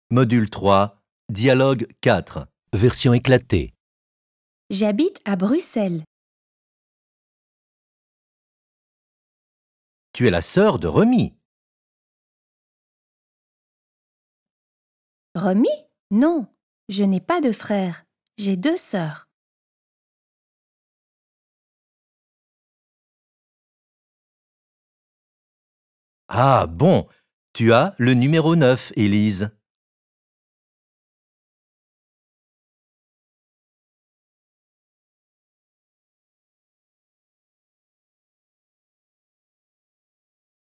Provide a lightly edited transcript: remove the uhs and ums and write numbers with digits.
Module 3, Dialogue 4. Version éclatée. J'habite à Bruxelles. Tu es la sœur de Remy. Remy? Non, je n'ai pas de frère. J'ai 2 sœurs. Ah bon, tu as le numéro 9, Élise.